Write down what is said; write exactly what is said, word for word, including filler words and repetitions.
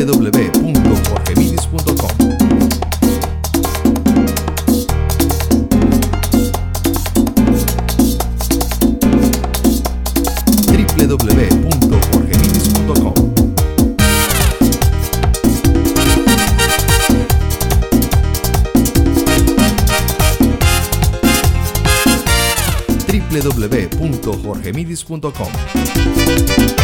w w w punto jorge midis punto com. w w w punto jorge midis punto com. w w w punto jorge midis punto com.